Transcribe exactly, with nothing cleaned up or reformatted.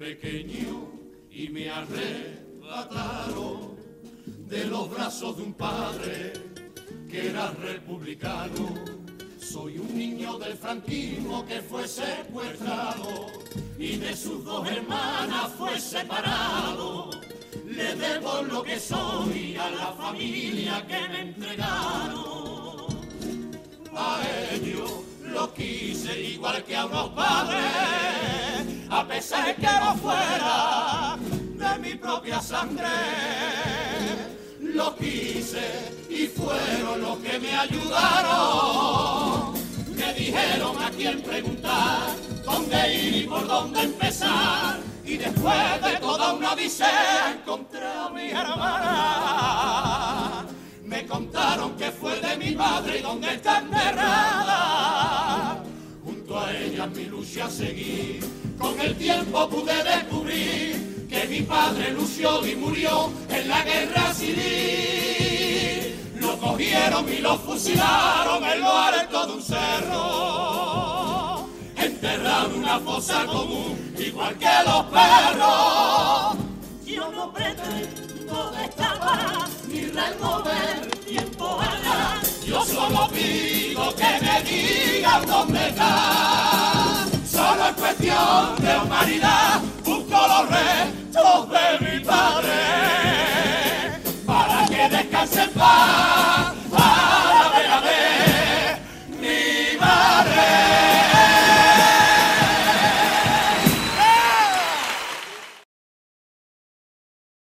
pequeño y me arrebataron de los brazos de un padre que era republicano. Soy un niño del franquismo que fue secuestrado y de sus dos hermanas fue separado. Le debo lo que soy a la familia que me entregaron. A ellos lo quise igual que a unos padres, a pesar de que no fuera de mi propia sangre. Lo quise y fueron los que me ayudaron. Me dijeron a quién preguntar, dónde ir y por dónde empezar. Y después de toda una odisea encontré a mi hermana. Me contaron que fue de mi madre y dónde está enterrada. Junto a ella mi lucha seguí. Con el tiempo pude descubrir que mi padre lució y murió en la guerra civil. Lo cogieron y lo fusilaron en lo alto de un cerro, enterrado en una fosa común, igual que los perros. Yo no pretendo destapar ni remover tiempo atrás. Yo solo pido que me digan dónde está. Solo es cuestión de humanidad, busco los reyes